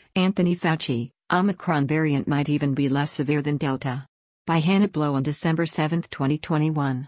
Anthony Fauci, Omicron variant might even be less severe than Delta. By Hannah Blow on December 7, 2021.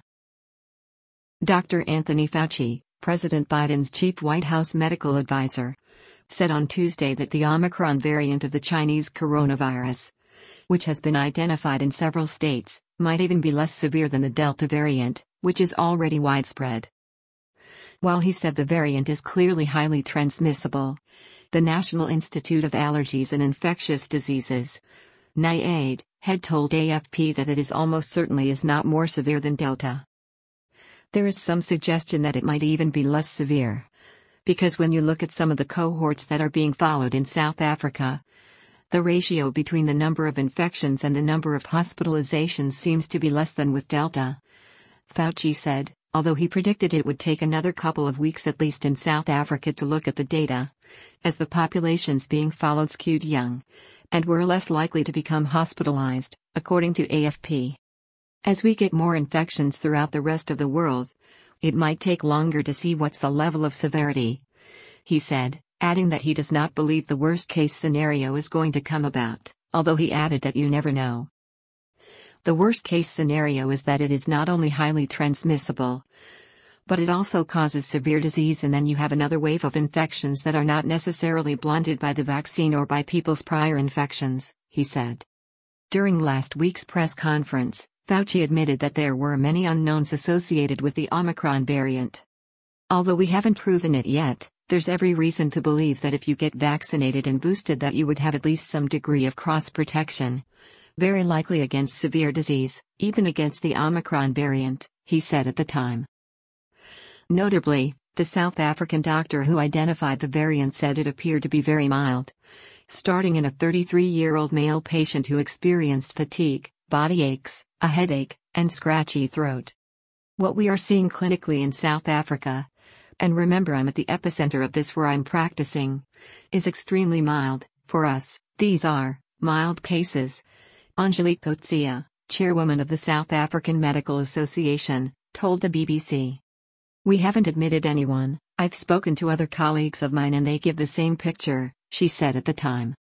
Dr. Anthony Fauci, President Biden's chief White House medical advisor, said on Tuesday that the Omicron variant of the Chinese coronavirus, which has been identified in several states, might even be less severe than the Delta variant, which is already widespread. While he said the variant is clearly highly transmissible, the National Institute of Allergies and Infectious Diseases, NIAID, had told AFP that it is almost certainly is not more severe than Delta. There is some suggestion that it might even be less severe, because when you look at some of the cohorts that are being followed in South Africa, the ratio between the number of infections and the number of hospitalizations seems to be less than with Delta. Fauci said, although he predicted it would take another couple of weeks at least in South Africa to look at the data, as the populations being followed skewed young, and were less likely to become hospitalized, according to AFP. As we get more infections throughout the rest of the world, it might take longer to see what's the level of severity, he said, adding that he does not believe the worst-case scenario is going to come about, although he added that you never know. The worst-case scenario is that it is not only highly transmissible, but it also causes severe disease, and then you have another wave of infections that are not necessarily blunted by the vaccine or by people's prior infections, he said. During last week's press conference, Fauci admitted that there were many unknowns associated with the Omicron variant. Although we haven't proven it yet, there's every reason to believe that if you get vaccinated and boosted that you would have at least some degree of cross-protection, very likely against severe disease, even against the Omicron variant, he said at the time. Notably, the South African doctor who identified the variant said it appeared to be very mild, starting in a 33-year-old male patient who experienced fatigue, body aches, a headache, and scratchy throat. What we are seeing clinically in South Africa, and remember I'm at the epicenter of this where I'm practicing, is extremely mild. For us, these are mild cases, Angelique Coetzee, chairwoman of the South African Medical Association, told the BBC. We haven't admitted anyone. I've spoken to other colleagues of mine and they give the same picture, she said at the time.